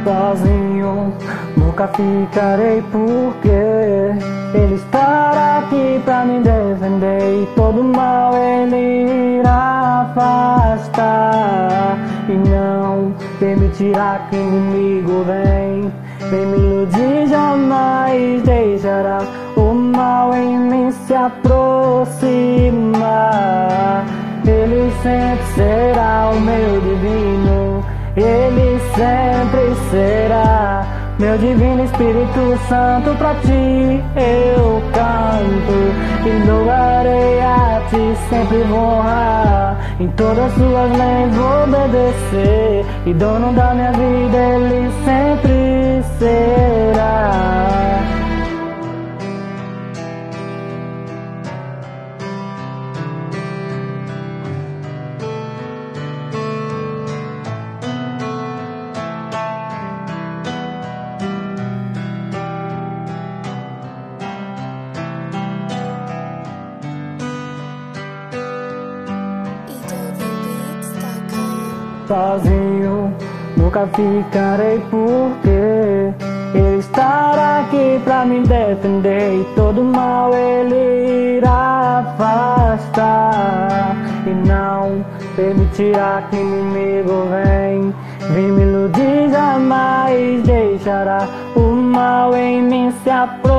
Sozinho nunca ficarei, porque Ele estará aqui pra me defender, e todo mal Ele irá afastar, e não permitirá que o inimigo vem me iludir, jamais deixará o mal em mim se aproximar. Ele sempre será o meu divino, Ele sempre será meu divino Espírito Santo. Pra ti eu canto e louvarei a ti, sempre vou honrar, em todas suas leis vou obedecer, e dono da minha vida Ele sempre será. Sozinho nunca ficarei, porque Ele estará aqui pra me defender, e todo mal Ele irá afastar, e não permitirá que o inimigo vem me iludir, jamais deixará o mal em mim se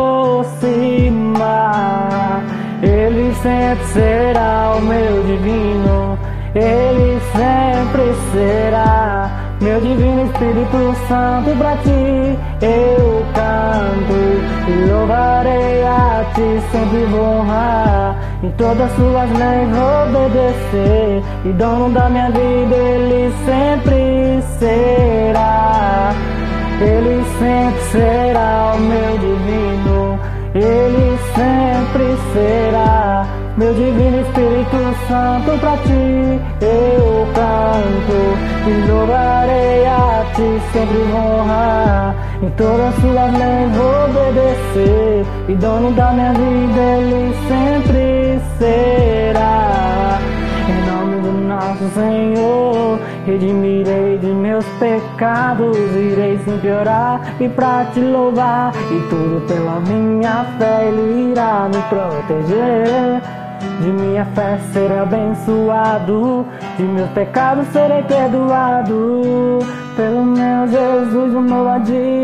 aproximar. Ele sempre será o meu divino, Ele sempre será meu divino Espírito Santo. Pra ti eu canto e louvarei a ti, sempre vou honrar, em todas suas leis vou obedecer, e dono da minha vida Ele sempre será. Ele sempre será o meu divino, Ele sempre será meu divino Espírito Santo. Pra ti eu canto e louvarei a ti, sempre vou honrar, em todas suas leis vou obedecer, e dono da minha vida Ele sempre será. Em nome do nosso Senhor, redimirei de meus pecados, irei sempre orar e pra te louvar, e tudo pela minha fé Ele irá me proteger. De minha fé serei abençoado, de meus pecados serei perdoado, pelo meu Jesus, o meu ladinho